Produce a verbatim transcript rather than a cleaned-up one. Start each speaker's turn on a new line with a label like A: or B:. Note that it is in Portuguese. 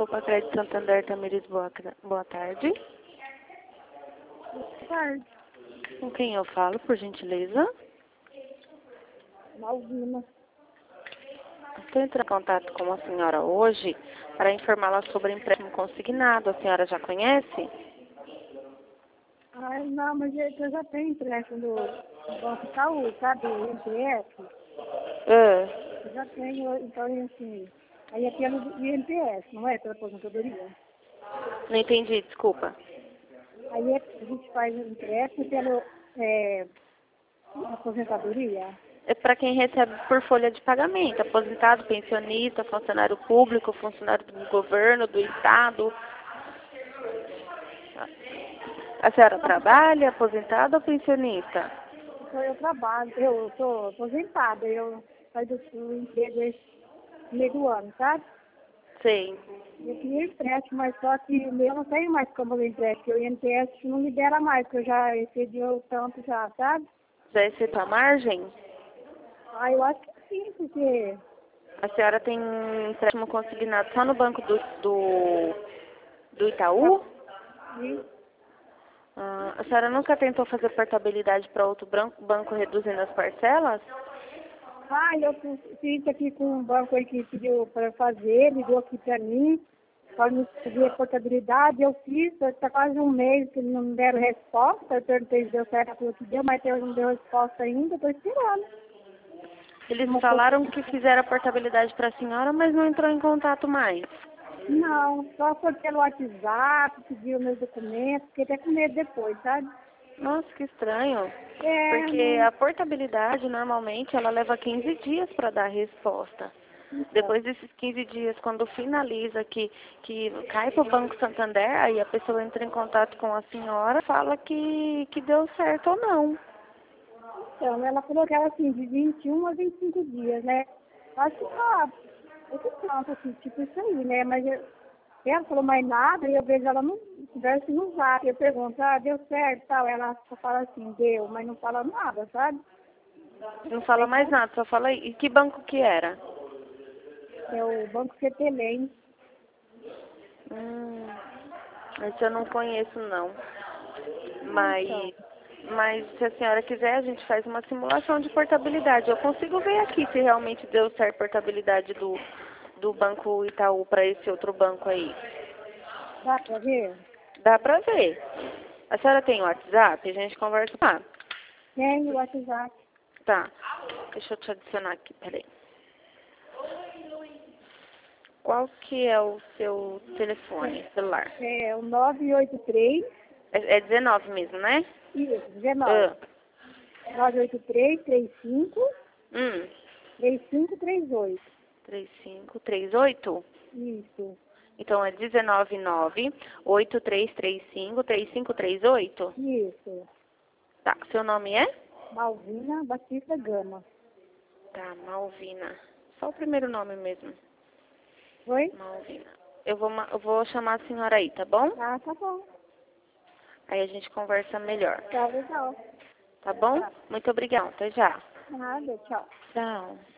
A: Copa Crédito Santander Tamires, boa, boa tarde.
B: Boa tarde.
A: Com quem eu falo, por gentileza?
B: Malvina.
A: Estou entrando em contato com a senhora hoje para informá-la sobre o empréstimo consignado. A senhora já conhece?
B: Ai, não, mas eu eu já tenho empréstimo do do Banco Itaú, sabe? O I N P S.
A: Ah,
B: Eu já tenho, então, assim, aí é pelo I N P S, não é pela aposentadoria.
A: não entendi, desculpa.
B: Aí é, a gente faz o empréstimo pelo é, aposentadoria.
A: É para quem recebe por folha de pagamento, aposentado, pensionista, funcionário público, funcionário do governo, do estado. A senhora trabalha, aposentada ou pensionista?
B: Então eu trabalho, eu sou aposentada, eu saio do, do emprego esse meio do ano, sabe?
A: Sei.
B: Eu queria empréstimo, mas só que o meu não tenho mais como eu empréstimo, porque o I N P S não libera mais, porque eu já excedi o tanto já, sabe?
A: Já excedeu a margem?
B: Ah, eu acho que sim, porque
A: A senhora tem empréstimo consignado só no banco do, do, do Itaú?
B: sim.
A: Ah, a senhora nunca tentou fazer portabilidade para outro branco, banco reduzindo as parcelas?
B: Ah, eu fiz aqui com um banco aí que pediu para fazer, ligou aqui para mim, para me fazer a portabilidade, eu fiz, está quase um mês que não me deram resposta, eu perguntei se deu certo, ela falou que deu, mas eu não deu resposta ainda, estou esperando.
A: Eles
B: Uma coisa-
A: falaram que fizeram a portabilidade para a senhora, mas não entrou em contato mais.
B: Não, só foi pelo WhatsApp, pediu meus documentos, fiquei até com medo depois, sabe?
A: Nossa, que estranho.
B: É,
A: Porque
B: não,
A: a portabilidade, normalmente, ela leva quinze dias para dar a resposta.
B: então,
A: Depois desses quinze dias, quando finaliza que, que cai para o Banco Santander, aí a pessoa entra em contato com a senhora, fala que, que deu certo ou não.
B: então, ela falou que era assim, de vinte e um a vinte e cinco dias, né? Acho que tá, eu que pronto, assim, tipo isso aí, né? Mas eu, ela falou mais nada e eu vejo ela não conversa no zap. Eu pergunto, ah, deu certo e tal. Ela só fala assim, deu, mas não fala nada, sabe?
A: Não fala
B: Aí
A: mais nada, só fala, e que banco que era?
B: é o Banco Cetelém.
A: Hum, esse eu não conheço não.
B: Ah, então.
A: Mas, mas se a senhora quiser, a gente faz uma simulação de portabilidade. Eu consigo ver aqui se realmente deu certo a portabilidade do, do Banco Itaú para esse outro banco aí.
B: Dá pra ver?
A: Dá pra ver. A senhora tem o WhatsApp? A gente conversa lá.
B: Tem o WhatsApp.
A: Tá. Deixa eu te adicionar aqui, peraí. Qual que é o seu telefone, celular?
B: É o nove oito três,
A: É, é dezenove mesmo, né?
B: isso, dezenove.
A: Ah,
B: nove oito três, três cinco,
A: hum,
B: três cinco três oito.
A: três cinco três oito.
B: Isso,
A: Então é dezenove nove oito três três cinco três cinco três oito.
B: isso.
A: Tá, seu nome é?
B: Malvina Batista Gama.
A: Tá, Malvina. Só o primeiro nome mesmo.
B: Oi?
A: Malvina. Eu vou, ma- eu vou chamar a senhora aí, tá bom?
B: Ah, tá bom.
A: Aí a gente conversa melhor.
B: Tá legal.
A: Tá bom?
B: Tá.
A: Muito obrigada. Até já.
B: Nada, tchau.
A: Tchau.